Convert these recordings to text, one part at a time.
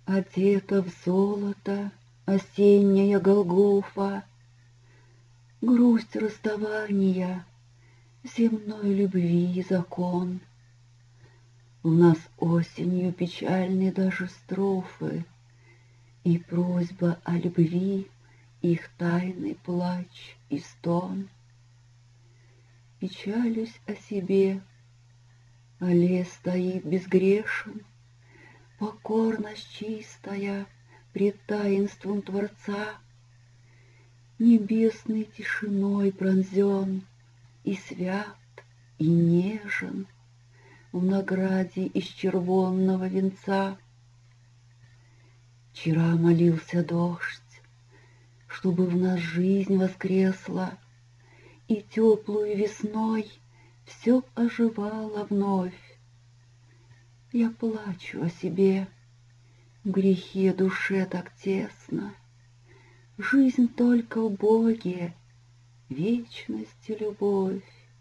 Одета в золото осенняя Голгофа, грусть расставания, земной любви закон. У нас осенью печальны даже строфы, и просьба о любви, их тайный плач и стон. Печалюсь о себе, а лес стоит безгрешен, покорность чистая пред таинством Творца, небесной тишиной пронзен и свят, и нежен в награде из червонного венца. Вчера молился дождь, чтобы в нас жизнь воскресла, и теплую весной все оживало вновь. Я плачу о себе, в грехе душе так тесно. Жизнь только в Боге, вечность и любовь.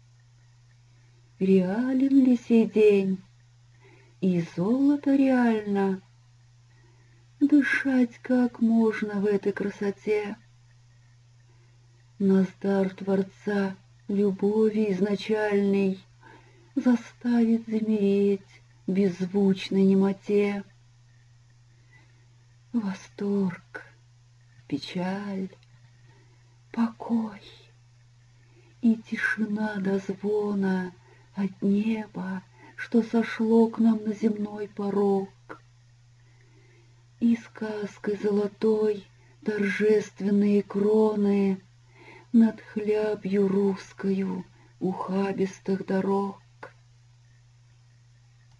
Реален ли сей день, и золото реально? Дышать как можно в этой красоте? Нас дар Творца любови изначальной заставит замереть в беззвучной немоте. Восторг, печаль, покой и тишина до звона от неба, что сошло к нам на земной порог. И сказкой золотой торжественные кроны над хлябью русскою ухабистых дорог.